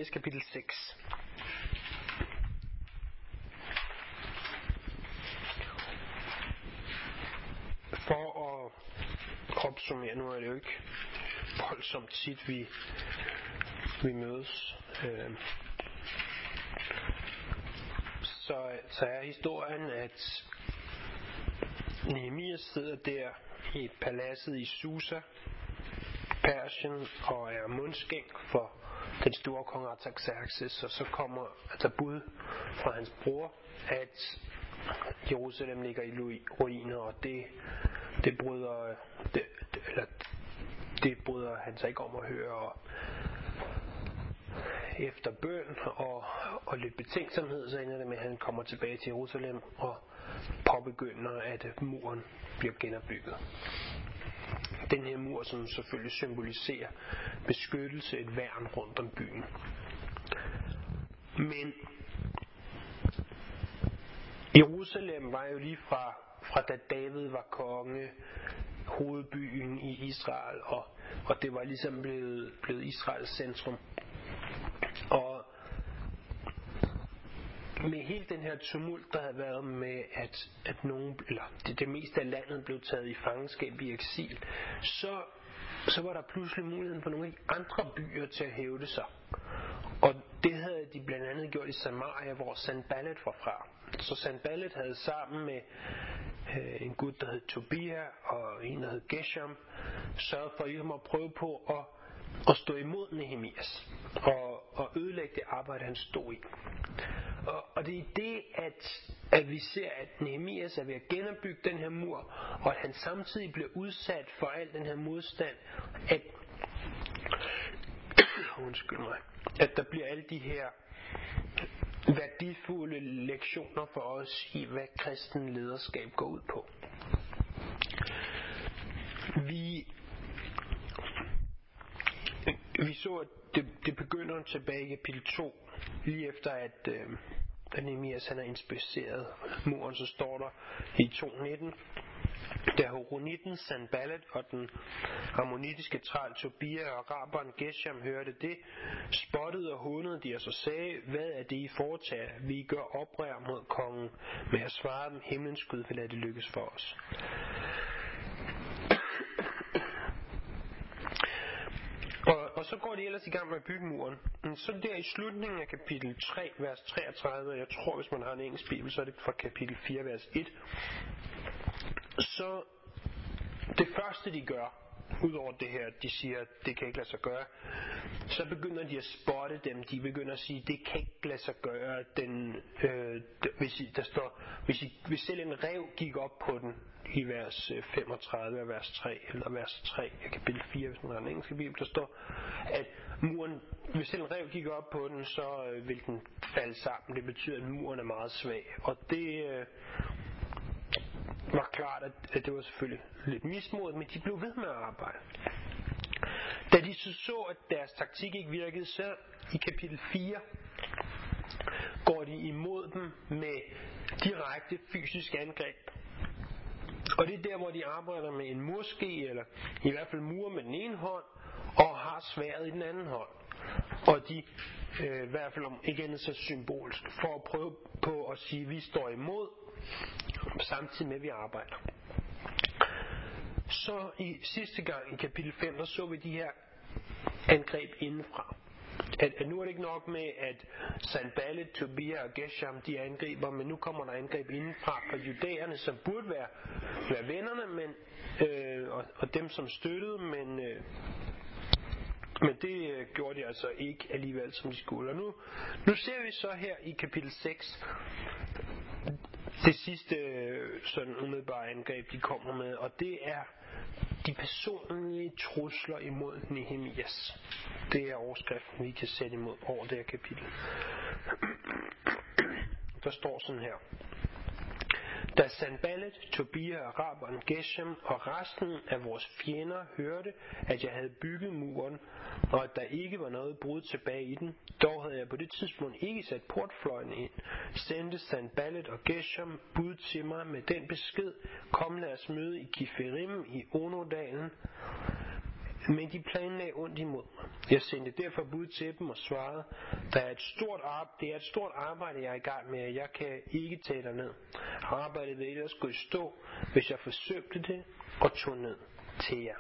Nehemias kapitel 6. For at opsummere, nu er det jo ikke voldsomt tit vi mødes, så er historien, at Nehemias sidder der i paladset i Susa, Persien, og er mundskænk for den store kong Artaxerxes, og så kommer der bud fra hans bror, at Jerusalem ligger i ruiner, og det bryder han sig ikke om at høre. Og efter bøn og lidt betænksomhed, så ender det med, at han kommer tilbage til Jerusalem og påbegynder, at muren bliver genopbygget. Den her mur, som selvfølgelig symboliserer beskyttelse, et værn rundt om byen. Men Jerusalem var jo lige fra da David var konge, hovedbyen i Israel, og det var ligesom blevet Israels centrum. Og med hele den her tumult, der havde været med, at nogen, eller det meste af landet blev taget i fangenskab i eksil, så var der pludselig muligheden for nogle af de andre byer til at hævde sig. Og det havde de blandt andet gjort i Samaria, hvor Sanballat var fra. Så Sanballat havde sammen med en gut, der hed Tobia, og en, der hed Geshem, sørget for ligesom at prøve på at stå imod Nehemias og ødelægge det arbejde, han stod i. Og det er det, at vi ser, at Nehemias er ved at genopbygge den her mur, og at han samtidig bliver udsat for al den her modstand, at der bliver alle de her værdifulde lektioner for os i, hvad kristen lederskab går ud på. Vi så, at det begynder tilbage i kapitel 2, lige efter at Nehemias han har inspiceret muren, så står der i 2:19, da horonitten Sanballat og den ammonitiske træl Tobia og araberen Geshem hørte det, spottede og hånede de os og sagde, hvad er det I foretager? Vi gør oprør mod kongen, men jeg svarede dem, himlens Gud vil lade det lykkes for os. Og så går de ellers i gang med at bygge muren. Så der i slutningen af kapitel 3, vers 33, jeg tror, hvis man har en engelsk bibel, så er det fra kapitel 4, vers 1. Så det første, de gør, udover det her, de siger, at det kan ikke lade sig gøre, så begynder de at spotte dem. De begynder at sige, det kan ikke lade sig gøre. Hvis selv en ræv gik op på den, i vers 35 af vers 3, eller vers 3 af kapitel 4, hvis man har en engelsk bibel, der står, at muren, hvis selv en ræv gik op på den, så vil den falde sammen. Det betyder, at muren er meget svag. Og det var klart, at det var selvfølgelig lidt mismodigt, men de blev ved med at arbejde. Da de så, at deres taktik ikke virkede, så i kapitel 4 går de imod dem med direkte fysisk angreb. Og det er der, hvor de arbejder med en murske, eller i hvert fald mur med den ene hånd, og har sværdet i den anden hånd. Og de, i hvert fald om ikke andet så symbolsk, for at prøve på at sige, at vi står imod, samtidig med, at vi arbejder. Så i sidste gang i kapitel 5, der så vi de her angreb indenfra. At nu er det ikke nok med, at Sanballat, Tobia og Geshem, de angriber, men nu kommer der angreb indenfra fra judæerne, som burde være vennerne, og dem, som støttede, men det gjorde de altså ikke alligevel, som de skulle. Og nu ser vi så her i kapitel 6, det sidste sådan umiddelbare angreb, de kommer med, og det er de personlige trusler imod Nehemias. Det er overskriften, vi kan sætte imod over det her kapitel. Der står sådan her. Da Sanballat, Tobia, araberen Geshem og resten af vores fjender hørte, at jeg havde bygget muren, og at der ikke var noget brud tilbage i den, dog havde jeg på det tidspunkt ikke sat portfløjene ind, sendte Sanballat og Geshem bud til mig med den besked, kom lad os møde i Kiferim i Onodalen, Men de planlagde ondt imod mig. Jeg sendte derfor bud til dem og svarede, det er et stort arbejde, jeg er i gang med, og jeg kan ikke tage dig ned. Arbejdet vil ellers gå i stå, hvis jeg forsømte det og tog ned til jer.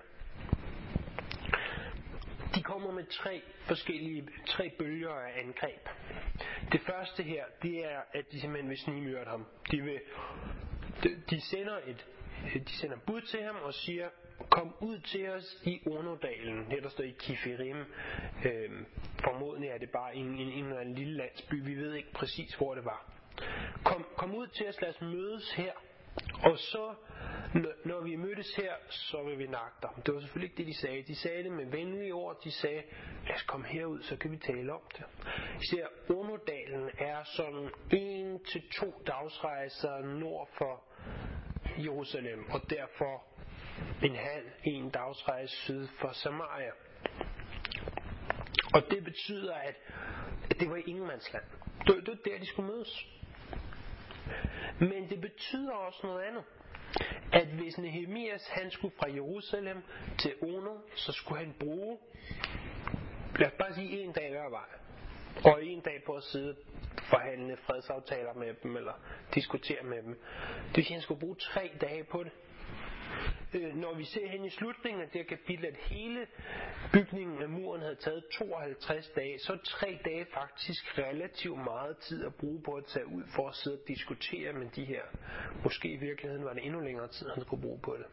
De kommer med tre bølger af angreb. Det første her, det er, at de simpelthen vil snigmyrde ham. De sender bud til ham og siger, kom ud til os i Ornodalen. Her der står i Kifirim. Formodentlig er det bare en eller anden lille landsby. Vi ved ikke præcis, hvor det var. Kom ud til os, lad os mødes her. Og så, når vi mødtes her, så vil vi nakke dem. Det var selvfølgelig ikke det, de sagde. De sagde det med venlige ord. De sagde, lad os komme herud, så kan vi tale om det. Så Ornodalen er sådan 1-2 dagsrejser nord for Jerusalem, og derfor en dagsrejse syd for Samaria. Og det betyder, at det var i ingenmandsland. Det var der, de skulle mødes. Men det betyder også noget andet. At hvis Nehemias han skulle fra Jerusalem til Ono, så skulle han bruge, lad os bare sige 1 dag hver vej. Og 1 dag på at sidde forhandle fredsaftaler med dem, eller diskutere med dem. Det vil sige, at han skulle bruge 3 dage på det. Når vi ser hen i slutningen af det her kapitel, at hele bygningen af muren havde taget 52 dage, så er 3 dage faktisk relativt meget tid at bruge på at tage ud for at sidde og diskutere med de her. Måske i virkeligheden var det endnu længere tid, han skulle bruge på det.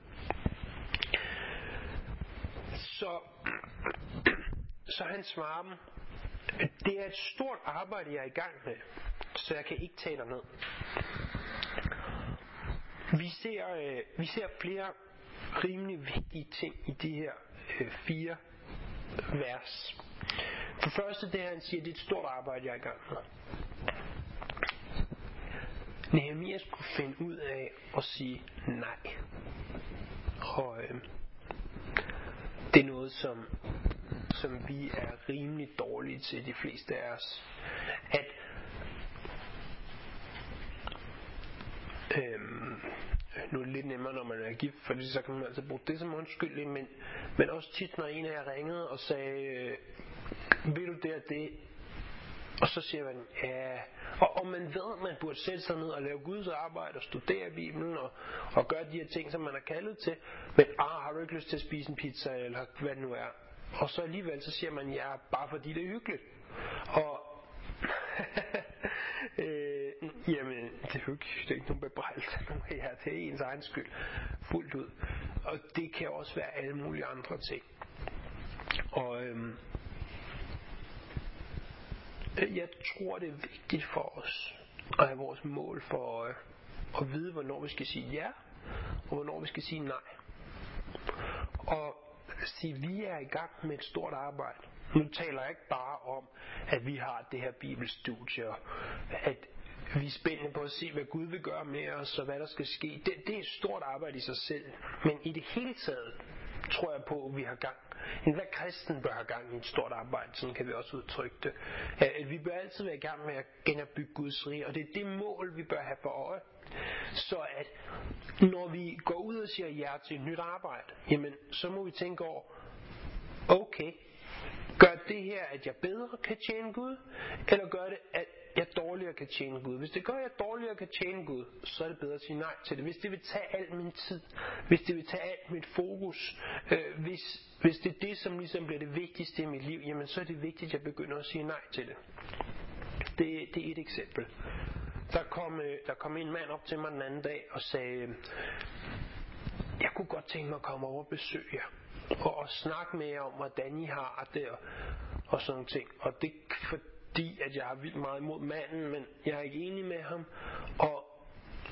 Så han svarer dem, det er et stort arbejde, jeg er i gang med, så jeg kan ikke tage dig ned. Vi ser flere rimelig vigtige ting i de her 4 vers. For første, det han siger, det er et stort arbejde, jeg er i gang med. Nehemias skulle finde ud af at sige nej. Og det er noget, som vi er rimelig dårlige til, de fleste af os. At nu er det lidt nemmere, når man er gift, for så kan man altid bruge det som undskyldning, men også tit, når en af jer ringede og sagde, vil du det og det? Og så siger man, ja. Og man ved, at man burde sætte sig ned og lave Guds arbejde og studere Bibelen og gøre de her ting, som man er kaldet til. Men har du ikke lyst til at spise en pizza, eller hvad det nu er? Og så alligevel, så siger man, ja, bare fordi det er hyggeligt. Og jamen, det er jo ikke nogen bebrejdelse af nogen her. Det er ens egen skyld. Fuldt ud. Og det kan også være alle mulige andre ting. Og jeg tror, det er vigtigt for os at have vores mål for at vide, hvornår vi skal sige ja, og hvornår vi skal sige nej. Og sige, vi er i gang med et stort arbejde. Nu taler jeg ikke bare om, at vi har det her bibelstudie, at vi er spændende på at se, hvad Gud vil gøre med os, og hvad der skal ske. Det er et stort arbejde i sig selv. Men i det hele taget tror jeg på, at vi har gang. Enhver kristen bør have gang i et stort arbejde, sådan kan vi også udtrykke det. At vi bør altid være i gang med at genopbygge Guds rige, og det er det mål, vi bør have for øje. Så at når vi går ud og siger ja til et nyt arbejde, jamen så må vi tænke over, okay, gør det her, at jeg bedre kan tjene Gud, eller gør det, at jeg dårligere kan tjene Gud? Hvis det gør, at jeg dårligere kan tjene Gud, så er det bedre at sige nej til det. Hvis det vil tage al min tid, hvis det vil tage alt mit fokus, hvis det er det, som ligesom bliver det vigtigste i mit liv, jamen så er det vigtigt, at jeg begynder at sige nej til det. Det er et eksempel. Der kom en mand op til mig den anden dag og sagde, jeg kunne godt tænke mig at komme over og besøge jer, og snakke med jer om, hvordan I har det, og sådan ting. Og det er fordi, at jeg har vildt meget imod manden, men jeg er ikke enig med ham, og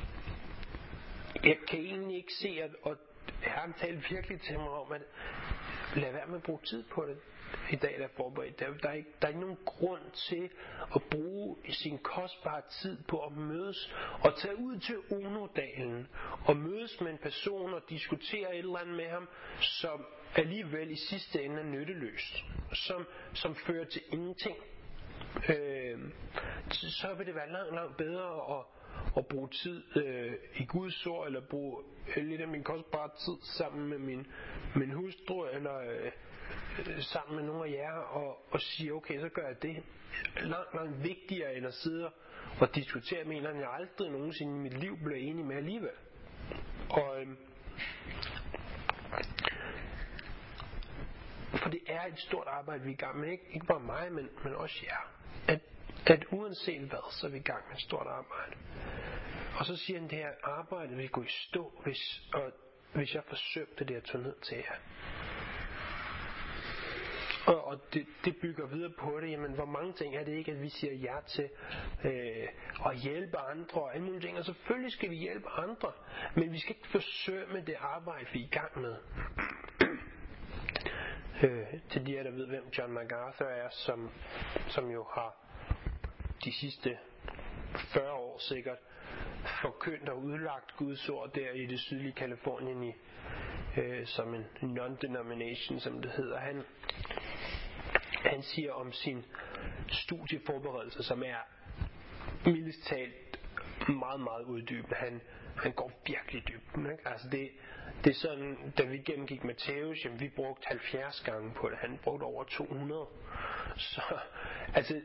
jeg kan egentlig ikke se, og Herren talte virkelig til mig om, at lad være med at bruge tid på det i dag, der er forberedt. Der er ikke nogen grund til at bruge sin kostbare tid på at mødes og tage ud til Onodalen og mødes med en person og diskutere et eller andet med ham, som alligevel i sidste ende er nytteløst, som fører til ingenting. Så vil det være langt bedre at bruge tid i Guds ord, eller bruge lidt af min kostbare tid sammen med min hustru, eller sammen med nogle af jer, og sige, okay, så gør jeg det. Langt vigtigere end at sidde og diskutere med en, jeg aldrig nogensinde i mit liv blev enig med alligevel. For det er et stort arbejde, vi er i gang med. Ikke bare mig, men også jer. At uanset hvad, så er vi i gang med et stort arbejde. Og så siger han, det her arbejde vil gå i stå, hvis jeg forsøgte det at tage ned til jer. Og det bygger videre på det. Jamen, hvor mange ting er det ikke, at vi siger ja til at hjælpe andre og alle mulige ting. Og selvfølgelig skal vi hjælpe andre, men vi skal ikke forsøge med det arbejde, vi er i gang med. Til de her, der ved, hvem John MacArthur er, som jo har de sidste 40 år sikkert forkyndt og udlagt Guds ord der i det sydlige Californien som en non-denomination, som det hedder. Han siger om sin studieforberedelse, som er mildest talt meget, meget uddybende. Han går virkelig dybden, ikke? Altså det er sådan, da vi gennemgik Matthæus, jamen vi brugte 70 gange på det. Han brugte over 200. Så altså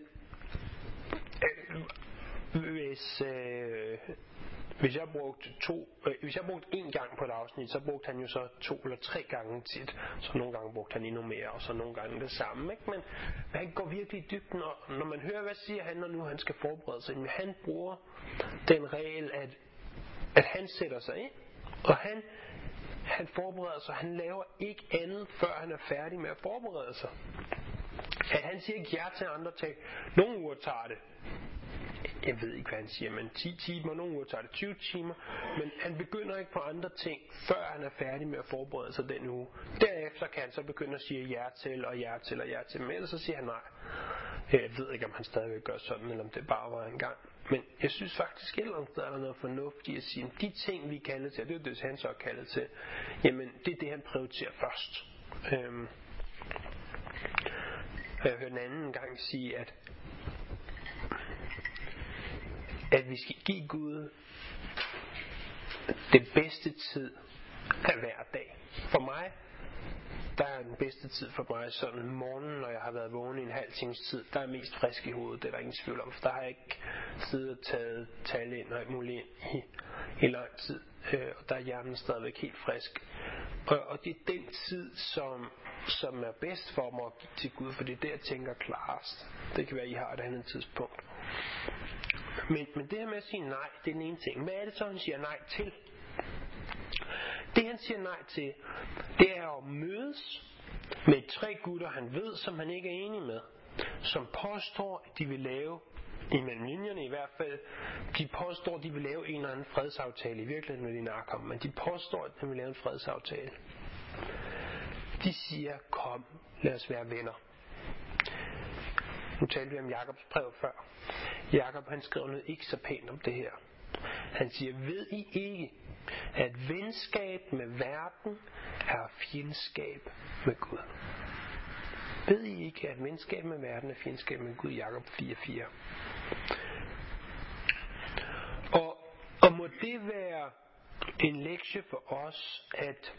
hvis jeg brugte 1 gang på et afsnit, så brugte han jo så 2 eller 3 gange tit. Så nogle gange brugte han endnu mere, og så nogle gange det samme, ikke? Men han går virkelig i dybden, og når man hører, hvad siger han, når nu han skal forberede sig, men han bruger den regel, at han sætter sig ind, og han forbereder sig, han laver ikke andet, før han er færdig med at forberede sig. At han siger ikke ja til andre ting. Nogle uger tager det, jeg ved ikke hvad han siger, men 10 timer, nogle uger tager det 20 timer, men han begynder ikke på andre ting, før han er færdig med at forberede sig den uge. Derefter kan han så begynde at sige ja til, og ja til, og ja til, men ellers så siger han nej. Jeg ved ikke, om han stadigvæk gør sådan, eller om det bare var en gang. Men jeg synes faktisk, et eller andet sted er der noget fornuftigt at sige, de ting vi er kaldet til, det er det han så er kaldet til, jamen det er det han prioriterer først. Jeg hørte en anden gang sige, at vi skal give Gud det bedste tid af hver dag. For mig, der er den bedste tid for mig sådan morgenen, når jeg har været vågen i en halv times tid, der er mest frisk i hovedet, det er der ingen tvivl om, for der har jeg ikke siddet og taget tal ind og alt muligt ind i lang tid, og der er hjernen stadigvæk helt frisk. Og det er den tid, som er bedst for mig at give til Gud, for det er det, jeg tænker klarest. Det kan være, I har et andet tidspunkt. Men det her med at sige nej, det er den ene ting. Hvad er det så, han siger nej til? Det han siger nej til, det er at mødes med 3 gutter, han ved, som han ikke er enig med, som påstår, at de vil lave, imellem linjerne i hvert fald, de påstår, at de vil lave en eller anden fredsaftale, i virkeligheden med de narkom, men de påstår, at de vil lave en fredsaftale. De siger, kom, lad os være venner. Nu talte vi om Jakobs brev før. Jakob han skrev noget ikke så pænt om det her. Han siger, ved I ikke, at venskab med verden er fjendskab med Gud? Ved I ikke, at venskab med verden er fjendskab med Gud? Jakob 4:4. Og må det være en lektie for os, at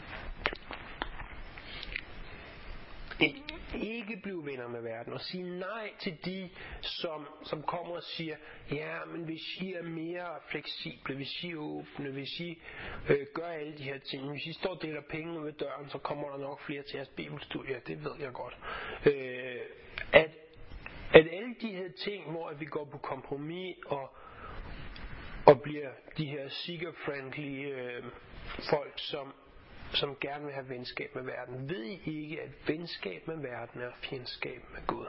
ikke blive venner med verden og sige nej til de, som kommer og siger, ja, men hvis I er mere fleksible, hvis I er åbne, hvis I gør alle de her ting, hvis I står og deler penge ved døren, så kommer der nok flere til jeres bibelstudie, det ved jeg godt. At alle de her ting, hvor vi går på kompromis og bliver de her seeker-friendly folk, som gerne vil have venskab med verden. Ved I ikke, at venskab med verden er fjendskab med Gud?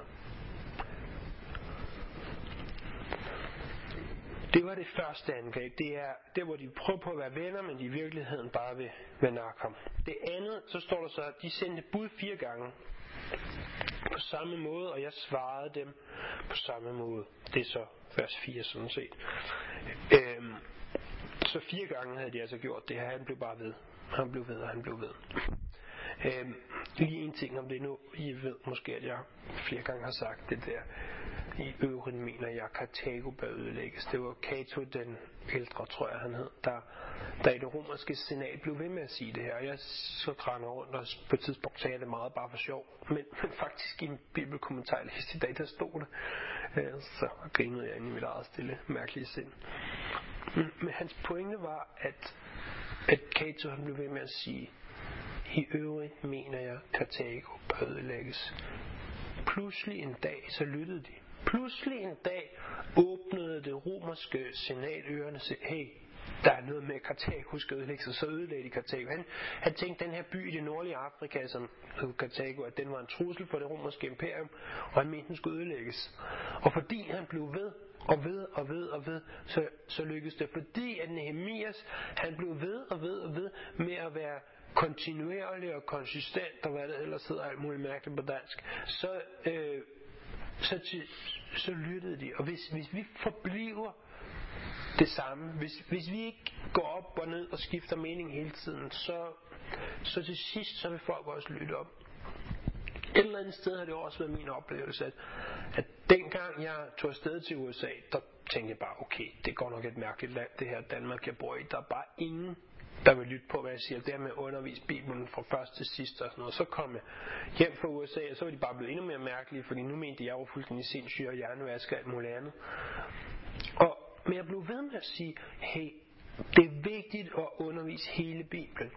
Det var det første angreb. Det er der, hvor de prøver på at være venner, men de i virkeligheden bare vil nakke ham. Det andet, så står der så, at de sendte bud 4 gange på samme måde, og jeg svarede dem på samme måde. Det er så vers 4 sådan set. Så 4 gange havde de altså gjort det her. Han blev bare ved. Han blev ved, og han blev ved. Lige en ting om det nu. I ved måske, at jeg flere gange har sagt det der. I øvrigt mener jeg, Karthago bør ødelægges. Det var Cato den ældre, tror jeg han hed, der i det romerske senat blev ved med at sige det her. Jeg så grænder rundt, og på et tidspunkt sagde jeg det meget bare for sjov. Men faktisk i en bibelkommentar, jeg læste i dag, der stod det. Så grinede jeg ind i mit eget stille, mærkelige sind. Men hans pointe var, at Cato han blev ved med at sige, i øvrigt mener jeg, Karthago bør ødelægges. Pludselig en dag, så lyttede de. Pludselig en dag åbnede det romerske senat ørerne og sagde, hey, der er noget med Karthago skal ødelægges, og så ødelagde de Karthago. Han tænkte, den her by i det nordlige Afrika, som hed Karthago, at den var en trussel for det romerske imperium, og han mente, den skulle ødelægges. Og fordi han blev ved, så lykkedes det. Fordi at Nehemias, han blev ved med at være kontinuerlig og konsistent, og hvad det ellers hedder alt muligt mærkeligt på dansk, så lyttede de. Og hvis vi forbliver det samme, hvis vi ikke går op og ned og skifter mening hele tiden, så til sidst, så vil folk også lytte op. Et eller andet sted har det også været min oplevelse, at dengang jeg tog afsted til USA, der tænkte jeg bare, okay, det går nok et mærkeligt land, det her Danmark, jeg bor i. Der er bare ingen, der vil lytte på, hvad jeg siger. Det her med at undervise Bibelen fra først til sidst og sådan noget. Så kom jeg hjem fra USA, og så var de bare blevet endnu mere mærkelige, fordi nu mente jeg var fuldstændig sindssyg og hjernevask og alt muligt andet. Men jeg blev ved med at sige, hey, det er vigtigt at undervise hele Bibelen.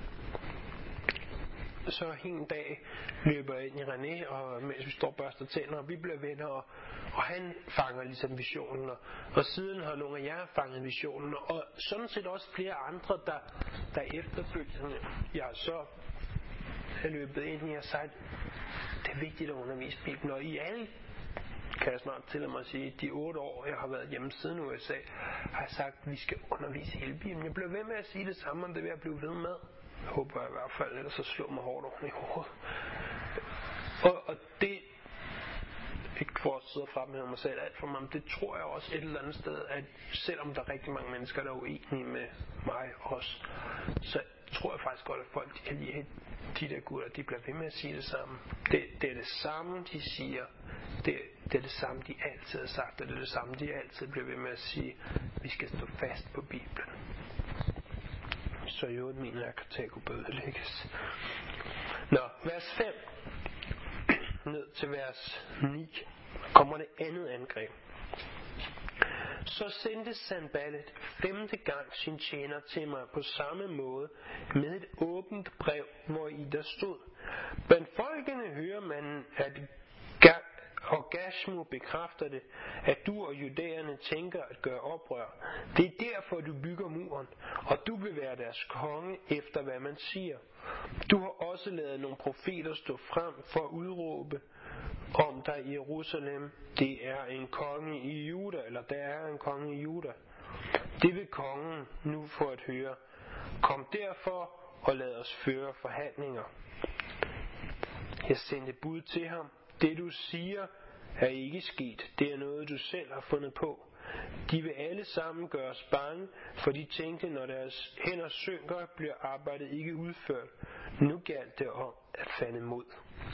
Så en dag løber jeg ind i René, og mens vi står og børster tænder, og vi bliver venner, og han fanger ligesom visionen, og siden har nogle af jer fanget visionen, og sådan set også flere andre, der efterfølgende, jeg så er løbet ind i og sagt, det er vigtigt at undervise Bibelen, og i alle, kan jeg snart til mig at sige, de 8 år, jeg har været hjemme siden USA, har jeg sagt, at vi skal undervise hele Bibelen. Jeg blev ved med at sige det samme, og det vil jeg blive ved med. Jeg håber i hvert fald, ellers så slår mig hårdt oven i hovedet. Og det, ikke for at sidde frem med mig selv alt for mig, men det tror jeg også et eller andet sted, at selvom der er rigtig mange mennesker, der er uenige med mig også, så tror jeg faktisk godt, at folk de kan lide de der gutter, de bliver ved med at sige det samme. Det er det samme, de siger. Det er det samme, de altid har sagt, og det er det samme, de altid bliver ved med at sige. Vi skal stå fast på Bibelen. Så i øvrigt mener jeg, at Karthago bør ødelægges. Nå, vers 5 ned til vers 9 kommer det andet angreb. Så sendte Sanballat 5. gang sin tjener til mig på samme måde med et åbent brev, hvor i der stod: blandt folkene hører man, at og Gashmu bekræfter det, at du og judæerne tænker at gøre oprør. Det er derfor, du bygger muren, og du vil være deres konge efter, hvad man siger. Du har også ladet nogle profeter stå frem for at udråbe om dig i Jerusalem. Det er en konge i Juda, eller der er en konge i Juda. Det vil kongen nu få at høre. Kom derfor og lad os føre forhandlinger. Jeg sendte bud til ham. Det du siger er ikke sket. Det er noget du selv har fundet på. De vil alle sammen gøres bange, for de tænkte, når deres hænder synker, bliver arbejdet ikke udført. Nu galt det om at falde mod.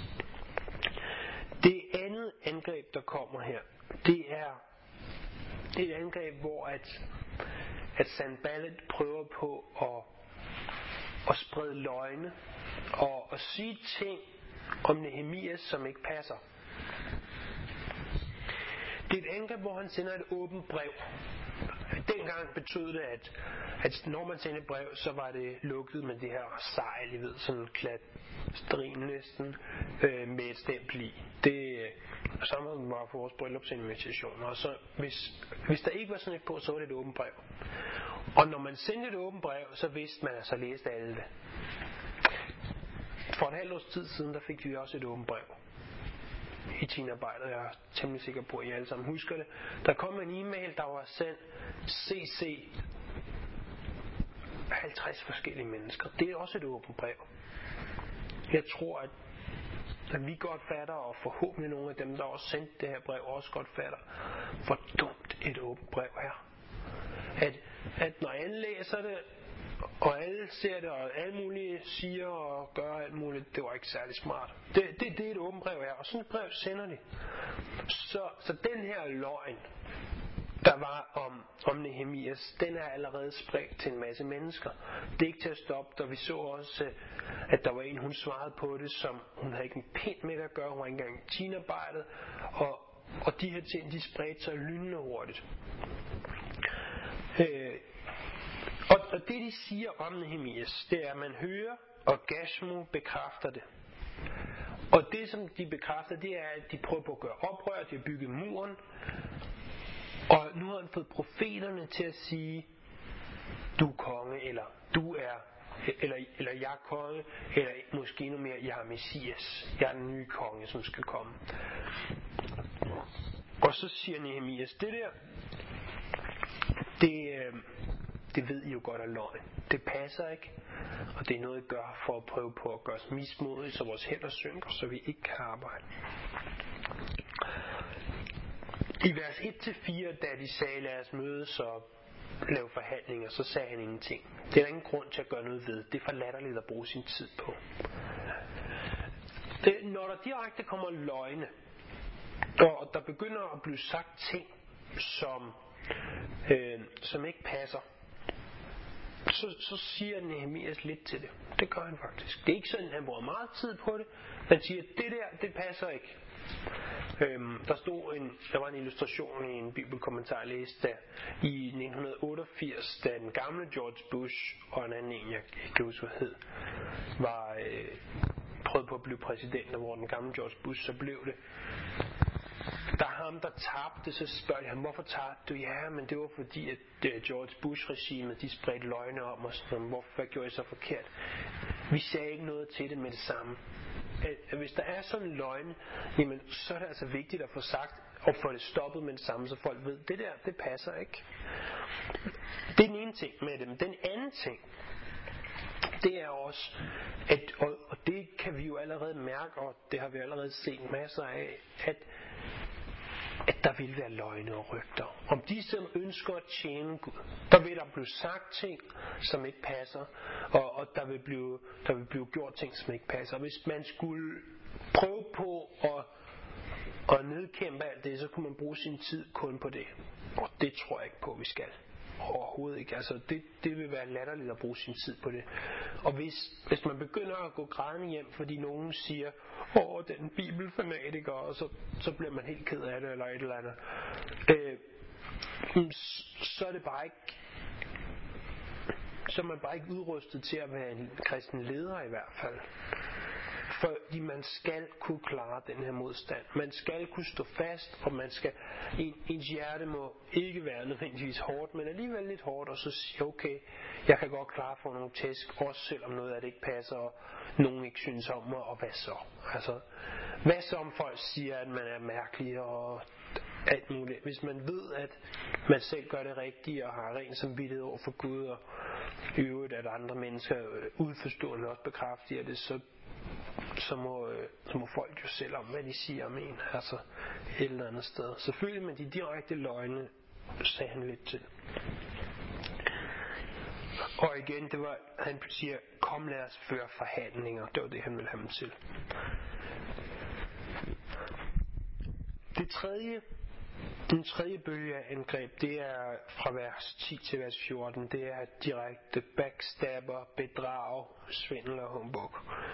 Det andet angreb, der kommer her, det er et angreb, hvor at Sanballat prøver på at sprede løgne og at sige ting om Nehemias, som ikke passer. Det er et angreb, hvor han sender et åbent brev. Dengang betød det, at når man sendte et brev, så var det lukket med det her sejl, I ved, sådan en klat strin næsten, med et stempel i. Det sammen var for vores bryllupsinvitation. Og så, hvis der ikke var sådan et på, så var det et åbent brev. Og når man sendte et åbent brev, så vidste man, altså læste alle det. For et halvt års tid siden, der fik vi også et åbent brev i teenarbejdet. Jeg er temmelig sikker på, at I alle sammen husker det. Der kom en e-mail, der var sendt CC 50 forskellige mennesker. Det er også et åbent brev. Jeg tror, at vi godt fatter, og forhåbentlig nogle af dem, der også sendte det her brev, også godt fatter, hvor dumt et åbent brev er. At når alle læser det, og alle ser det, og alle mulige siger og gør alt muligt, det var ikke særlig smart. Det er et åbent brev her, og sådan et brev sender de. Så den her løgn, der var om Nehemias, den er allerede spredt til en masse mennesker. Det er ikke til at stoppe, da vi så også, at der var en, hun svarede på det, som hun havde ikke en pænt med at gøre, hun var ikke engang i teenarbejdet, og de her ting, de spredte sig lynende hurtigt. Og det de siger om Nehemias, det er, at man hører, og Gashmu bekræfter det. Og det som de bekræfter, det er, at de prøver på at gøre oprør, de har bygget muren, og nu har han fået profeterne til at sige, du er konge, eller du er, eller jeg er konge, eller måske endnu mere, jeg er Messias, jeg er den nye konge, som skal komme. Og så siger Nehemias, det der, det ved I jo godt er løgn. Det passer ikke, og det er noget, I gør for at prøve på at gøre os mismodige, så vores hænder synker, så vi ikke kan arbejde. I vers 1-4, da de sagde, lad os mødes og lave forhandlinger, så sagde han ingenting. Det er der ingen grund til at gøre noget ved. Det er for latterligt at bruge sin tid på. Når der direkte kommer løgne, og der begynder at blive sagt ting, som ikke passer, så siger Nehemias lidt til det. Det gør han faktisk. Det er ikke sådan, at han bruger meget tid på det. Han siger, det der, det passer ikke. Der var en illustration i en bibelkommentar, jeg læste der i 1988, da den gamle George Bush og en anden en, jeg ikke huske hvad hed, var prøvede på at blive præsident, og hvor den gamle George Bush så blev det. Der ham, der tabte, så spørger jeg ham, hvorfor tabte du? Ja, men det var fordi, at George Bush-regimet, de spredte løgne om os. Hvad gjorde jeg så forkert? Vi sagde ikke noget til det med det samme. At hvis der er sådan en løgn, jamen, så er det altså vigtigt at få sagt, og få det stoppet med det samme, så folk ved, det der, det passer ikke. Det er den ene ting med det. Men den anden ting, det er også, og det kan vi jo allerede mærke, og det har vi allerede set masser af, at der vil være løgne og rygter. Om de, som ønsker at tjene Gud, der vil der blive sagt ting, som ikke passer, og der vil blive gjort ting, som ikke passer. Hvis man skulle prøve på at nedkæmpe alt det, så kunne man bruge sin tid kun på det. Og det tror jeg ikke på, vi skal. Overhovedet ikke. Altså, det vil være latterligt at bruge sin tid på det. Og hvis man begynder at gå grædende hjem, fordi nogen siger, den bibelfanatiker, og så bliver man helt ked af det, eller et eller andet, så er det bare ikke, så er man bare ikke udrustet til at være en kristen leder i hvert fald. Fordi man skal kunne klare den her modstand. Man skal kunne stå fast, og ens hjerte må ikke være nødvendigvis hårdt, men alligevel lidt hårdt, og så sige, okay, jeg kan godt klare for nogle tæsk, også selvom noget af det ikke passer, og nogen ikke synes om mig, og hvad så? Altså, hvad så om folk siger, at man er mærkelig, og alt muligt. Hvis man ved, at man selv gør det rigtige, og har ren samvittighed over for Gud, og i øvrigt, at andre mennesker udforstående også bekræfter det, så må folk jo selv om, hvad de siger om en, altså et eller andet sted. Selvfølgelig, men de direkte løgne sagde han lidt til. Og igen, han siger, kom lad os føre forhandlinger. Det var det, han ville have dem til. Den tredje bølge af angreb, det er fra vers 10 til vers 14. Det er direkte backstabber, bedrag, svindel og humbug.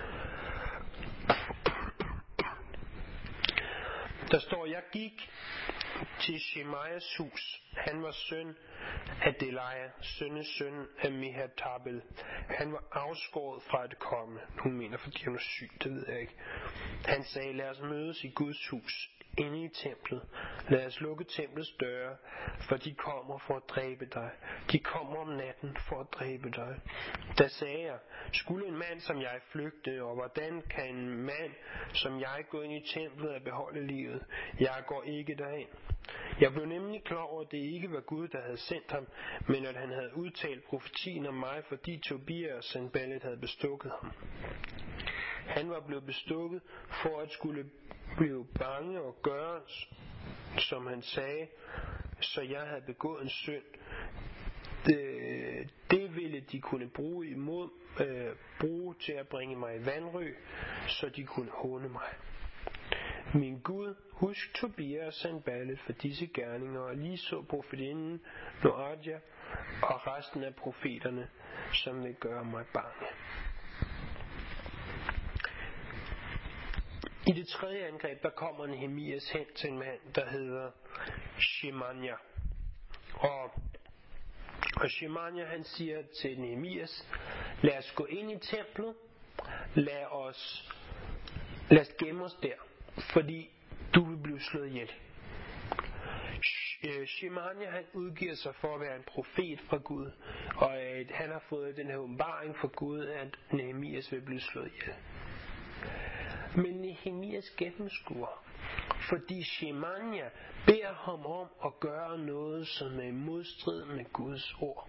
Der står, jeg gik til Shemaias hus. Han var søn af Delaja, søn af Mehetabel. Han var afskåret fra at komme. Hun mener, fordi han var syg, det ved jeg ikke. Han sagde, lad os mødes i Guds hus, inde i templet. Lad os lukke templets døre, for de kommer for at dræbe dig. De kommer om natten for at dræbe dig. Da sagde jeg, skulle en mand som jeg flygte, og hvordan kan en mand som jeg gå ind i templet og beholde livet? Jeg går ikke derind. Jeg blev nemlig klar over, at det ikke var Gud, der havde sendt ham, men at han havde udtalt profetien om mig, fordi Tobia og Sanballat havde bestukket ham. Han var blevet bestukket for at skulle blive bange og gøre, som han sagde, så jeg havde begået en synd. Det ville de kunne bruge til at bringe mig i vanry, så de kunne håne mig. Min Gud, husk Tobia og Sanballat for disse gerninger, og lige så profetinden Noadia og resten af profeterne, som vil gøre mig bange. I det tredje angreb, der kommer Nehemias hen til en mand, der hedder Shemania. Og Shemania, han siger til Nehemias, lad os gå ind i templet, lad os gemme os der, fordi du vil blive slået ihjel. Shemania, han udgiver sig for at være en profet fra Gud, og han har fået den her åbenbaring fra Gud, at Nehemias vil blive slået ihjel. Men Nehemias gennemskuer, fordi Shemania beder ham om at gøre noget, som er i modstrid med Guds ord.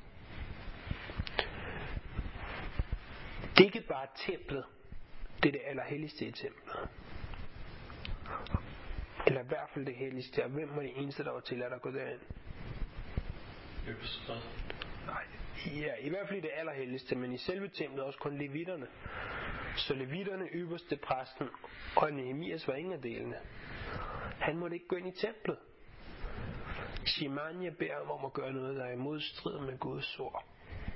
Det er ikke bare templet, det er det allerhelligste i templet. Eller i hvert fald det helligste. Og hvem var det eneste, der var tilladt at gå derind? Nej, ja, i hvert fald det allerhelligste, men i selve templet også kun levitterne. Så levitterne, øverste præsten og Nehemias var ingen af delene. Han måtte ikke gå ind i templet. Shemania beder ham om at gøre noget, der er i modstrid med Guds ord.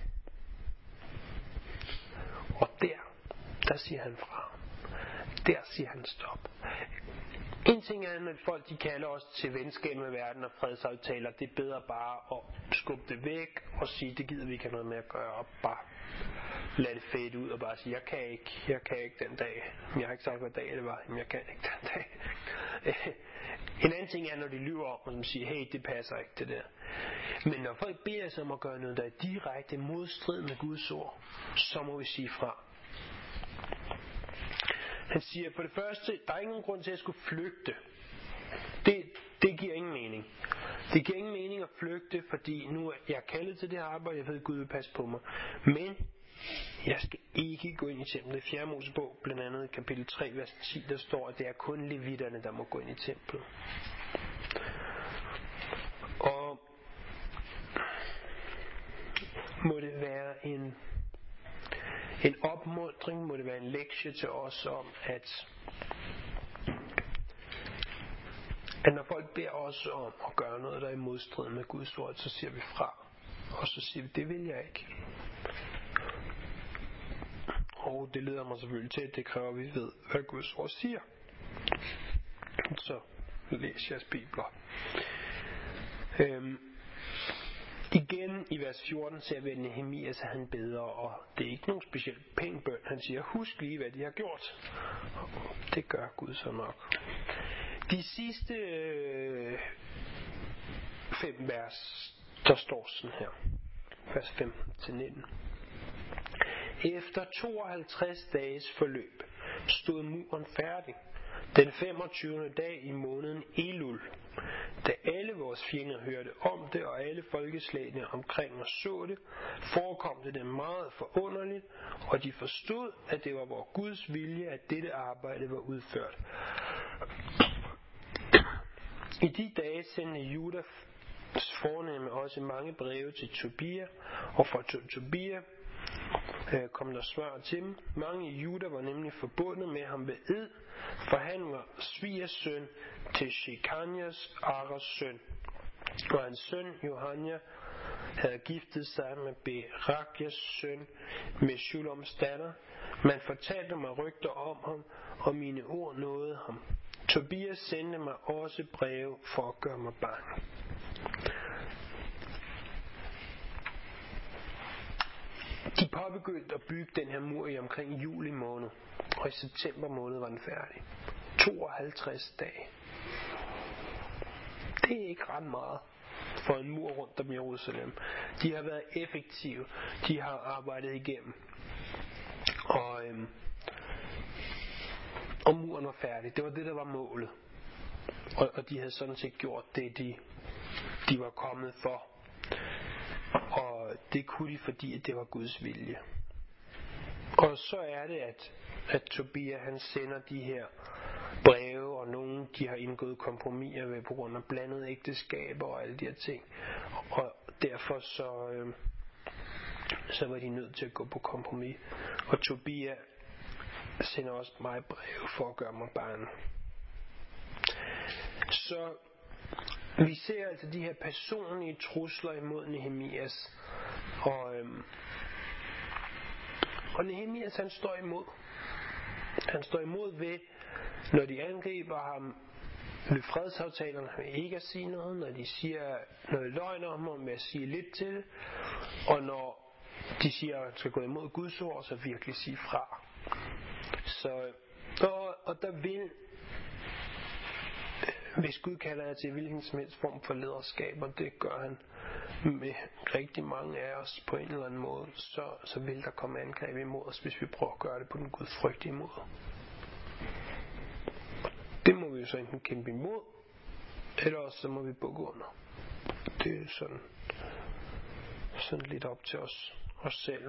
Og der siger han fra. Der siger han stop. En ting er, at folk de kalder os til venskab med verden og fredsaftaler. Det er bedre bare at skubbe det væk og sige, det gider vi ikke have noget med at gøre, og bare lade det fade ud og bare sige, jeg kan ikke den dag. Jeg har ikke sagt, hvad dag det var, men jeg kan ikke den dag. En anden ting er, når de lyver om, og som siger, hey, det passer ikke det der. Men når folk beder os om at gøre noget, der er direkte modstrid med Guds ord, så må vi sige fra. Han siger, for det første, der er ingen grund til at skulle flygte. Det giver ingen mening. Det giver ingen mening at flygte, fordi nu er jeg kaldet til det her arbejde, jeg ved, at Gud vil passe på mig. Men jeg skal ikke gå ind i templet. I 4. Mosebog, blandt andet kapitel 3, vers 10, der står, at det er kun levitterne, der må gå ind i templet. Og må det være en opmuntring, må det være en lektie til os om, at når folk beder os om at gøre noget, der er i modstrid med Guds ord, så siger vi fra. Og så siger vi, det vil jeg ikke. Og det leder mig selvfølgelig til, at det kræver, at vi ved, hvad Guds ord siger. Så læs jeres bibler. Igen i vers 14 ser vi, at Nehemias han beder, og det er ikke nogen specielt pæn bøn. Han siger, husk lige, hvad de har gjort. Det gør Gud så nok. De sidste 5 vers, der står sådan her. Vers 15-19. Efter 52 dages forløb stod muren færdig. Den 25. dag i måneden Elul. Da alle vores fjender hørte om det, og alle folkeslagene omkring os så det, forekom det dem meget forunderligt, og de forstod, at det var vor Guds vilje, at dette arbejde var udført. I de dage sendte Judas fornemme også mange breve til Tobia, og fra Tobia kom der svar til dem. Mange i Juda var nemlig forbundet med ham ved ed, for han var svigersøn til Shekanias, Aras søn. Og hans søn Johania havde giftet sig med Berakjas søn Meshulams datter. Man fortalte mig rygter om ham, og mine ord nåede ham. Tobias sendte mig også breve for at gøre mig bange. De påbegyndte at bygge den her mur i omkring juli måned, og i september måned var den færdig. 52 dage. Det er ikke ret meget for en mur rundt om Jerusalem. De har været effektive. De har arbejdet igennem. Og muren var færdig. Det var det, der var målet. Og de havde sådan set gjort det, de var kommet for. Og det kunne de, fordi det var Guds vilje. Og så er det, at Tobia han sender de her breve, og nogen de har indgået kompromiser ved på grund af blandet ægteskaber og alle de her ting. Og derfor så var de nødt til at gå på kompromis. Og Tobia sender også mig breve for at gøre mig bange. Så vi ser altså de her personlige trusler imod Nehemias. Og Nehemias, han står imod. Han står imod ved, når de angriber ham ved fredsaftalerne med ikke at sige noget, når de siger noget løgn om ham med at sige lidt til, og når de siger, at han skal gå imod Guds ord, så virkelig sige fra. Så, og der vil, hvis Gud kalder jer til hvilken som helst form for lederskab, og det gør han med rigtig mange af os på en eller anden måde, så vil der komme angreb imod os, hvis vi prøver at gøre det på den gudfrygtige måde. Det må vi jo så enten kæmpe imod, eller også så må vi bukke under. Det er sådan lidt op til os selv,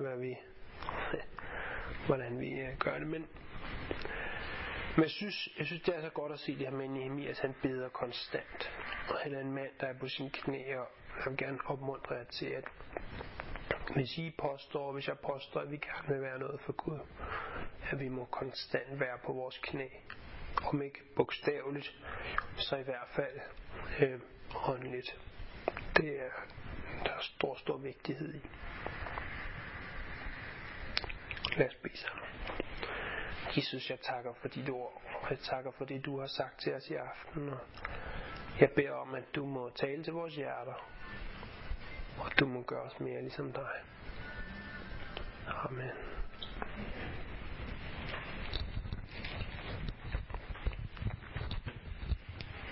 hvordan vi gør det. Men jeg synes, det er så godt at se det her med Nehemias, han beder konstant. Og han er en mand, der er på sine knæ, og jeg vil gerne opmuntre jer til, at hvis jeg påstår, at vi gerne vil være noget for Gud, at vi må konstant være på vores knæ. Om ikke bogstaveligt, så i hvert fald åndeligt. Der er stor vigtighed i. Lad os bede sammen. Jesus, jeg takker for dit ord, og jeg takker for det, du har sagt til os i aften. Og jeg beder om, at du må tale til vores hjerter, og du må gøre os mere ligesom dig. Amen.